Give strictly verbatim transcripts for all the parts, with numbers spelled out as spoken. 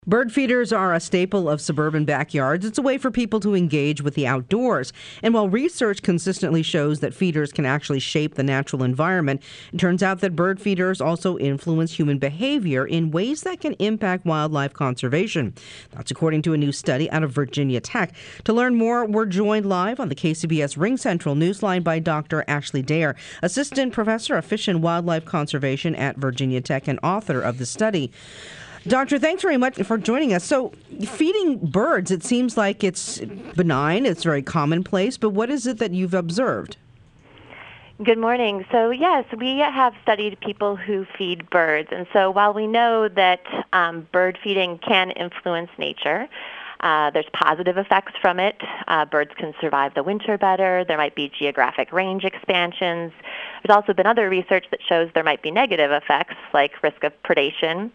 Bird feeders are a staple of suburban backyards. It's a way for people to engage with the outdoors. And while research consistently shows that feeders can actually shape the natural environment, it turns out that bird feeders also influence human behavior in ways that can impact wildlife conservation. That's according to a new study out of Virginia Tech. To learn more, we're joined live on the K C B S Ring Central Newsline by Doctor Ashley Dare, Assistant Professor of Fish and Wildlife Conservation at Virginia Tech and author of the study. Doctor, thanks very much for joining us. So, feeding birds, it seems like it's benign, it's very commonplace, but what is it that you've observed? Good morning. So, yes, we have studied people who feed birds. And so while we know that um, bird feeding can influence nature, Uh, there's positive effects from it. Uh, birds can survive the winter better. There might be geographic range expansions. There's also been other research that shows there might be negative effects like risk of predation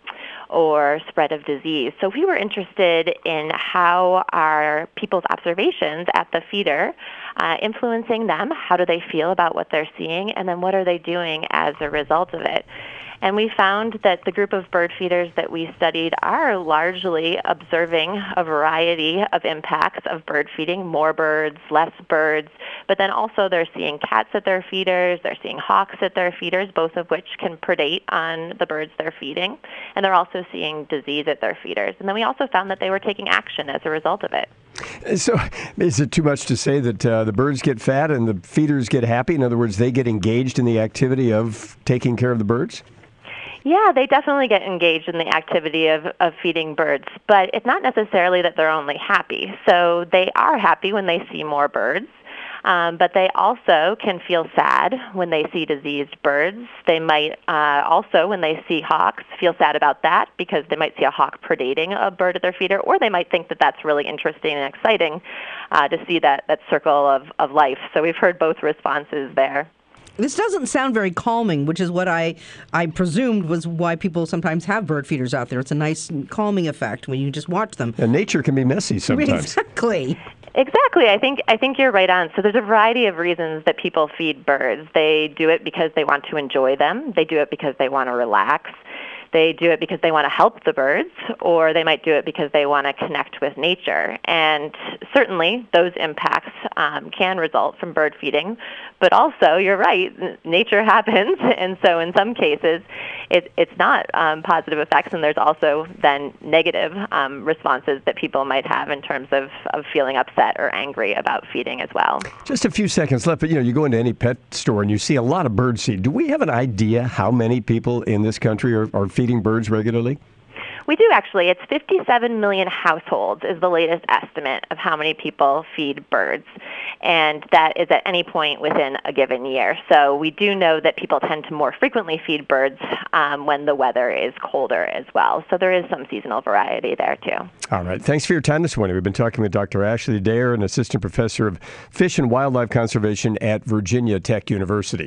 or spread of disease. So we were interested in how are people's observations at the feeder uh, influencing them. How do they feel about what they're seeing? And then what are they doing as a result of it? And we found that the group of bird feeders that we studied are largely observing a variety of impacts of bird feeding, more birds, less birds, but then also they're seeing cats at their feeders, they're seeing hawks at their feeders, both of which can predate on the birds they're feeding, and they're also seeing disease at their feeders. And then we also found that they were taking action as a result of it. So is it too much to say that uh, the birds get fat and the feeders get happy? In other words, they get engaged in the activity of taking care of the birds? Yeah, they definitely get engaged in the activity of, of feeding birds, but it's not necessarily that they're only happy. So they are happy when they see more birds, um, but they also can feel sad when they see diseased birds. They might uh, also, when they see hawks, feel sad about that because they might see a hawk predating a bird at their feeder, or they might think that that's really interesting and exciting uh, to see that, that circle of, of life. So we've heard both responses there. This doesn't sound very calming, which is what I, I presumed was why people sometimes have bird feeders out there. It's a nice calming effect when you just watch them. And nature can be messy sometimes. Exactly. Exactly. I think I think you're right on. So there's a variety of reasons that people feed birds. They do it because they want to enjoy them. They do it because they want to relax. They do it because they want to help the birds, or they might do it because they want to connect with nature. And certainly those impacts um, can result from bird feeding. But also, you're right, nature happens. And so in some cases, it, it's not um, positive effects. And there's also then negative um, responses that people might have in terms of, of feeling upset or angry about feeding as well. Just a few seconds left, but you know, you go into any pet store and you see a lot of bird seed. Do we have an idea how many people in this country are, are feeding birds regularly? We do, actually. It's fifty-seven million households is the latest estimate of how many people feed birds, and that is at any point within a given year. So we do know that people tend to more frequently feed birds um, when the weather is colder as well. So there is some seasonal variety there, too. All right. Thanks for your time this morning. We've been talking with Doctor Ashley Dare, an assistant professor of fish and wildlife conservation at Virginia Tech University.